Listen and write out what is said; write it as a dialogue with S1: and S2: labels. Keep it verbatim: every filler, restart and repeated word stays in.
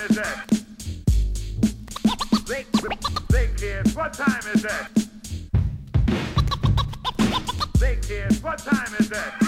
S1: is it? Say, say kids, what time is it? Say kids, what time is it?